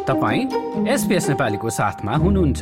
तपाईं SBS नेपालीको साथमा हुनुहुन्छ।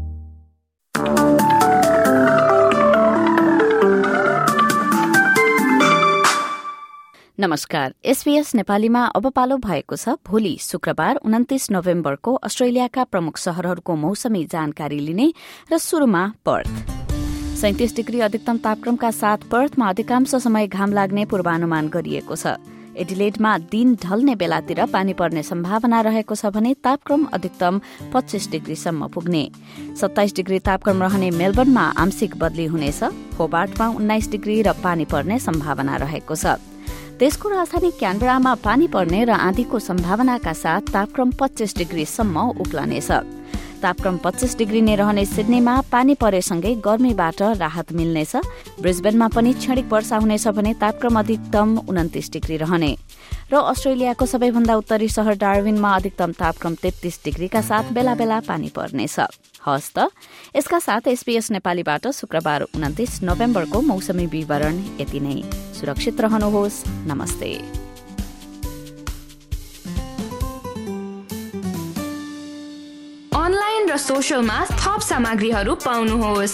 नमस्कार, SBS नेपालीमा अब पालो भएको छ भोलि शुक्रबार 29 नोभेम्बरको अस्ट्रेलियाका प्रमुख शहरहरूको मौसमी जानकारी लिने र सुरुमा पर्थ। 37 डिग्री अधिकतम तापक्रमका साथ पर्थमा अधिकांश समय घाम लाग्ने पूर्वानुमान गरिएको छ। एडिलेडमा दिन ढल्ने बेलातिर पानी पर्ने सम्भावना रहेको छ भने तापक्रम अधिकतम 25 डिग्रीसम्म पुग्ने। 27 डिग्री तापक्रम रहने मेलबर्नमा आंशिक बदली हुनेछ। होबार्टमा 19 डिग्री र पानी पर्ने सम्भावना रहेको छ। देशको राजधानी क्यानबेरामा पानी पर्ने र आँधीको सम्भावनाका साथ तापक्रम 25 डिग्रीसम्म उक्लनेछ। तापक्रम 25 डिग्री नै रहने सिडनीमा पानी परेसँगै गर्मीबाट राहत मिल्नेछ। ब्रिस्बेनमा पनि क्षणिक वर्षा हुनेछ भने तापक्रम अधिकतम 29 डिग्री रहने। र अस्ट्रेलियाको सबैभन्दा उत्तरी शहर डार्विनमा अधिकतम तापक्रम 33 डिग्रीका साथ बेला बेला पानी पर्नेछ। हस् त, यसका साथ SBS नेपालीबाट शुक्रबार 29 नोभेम्बरको मौसमी विवरण यति नै। सुरक्षित रहनुहोस्। नमस्ते। अनलाइन र सोशलमा थप सामग्रीहरू पाउनुहोस्।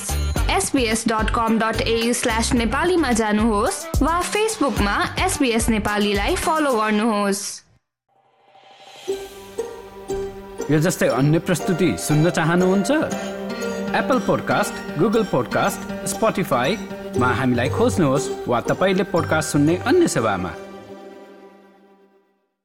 sbs.com.au/नेपालीमा जानुहोस् वा फेसबुकमा SBS नेपालीलाई फलो गर्नुहोस्। यो जस्तै अन्य प्रस्तुति सुन्न चाहनुहुन्छ? एप्पल पोडकास्ट, गुगल पोडकास्ट, स्पोटिफाईमा हामीलाई खोज्नुहोस् वा तपाईले पोडकास्ट सुन्ने अन्य सेवामा।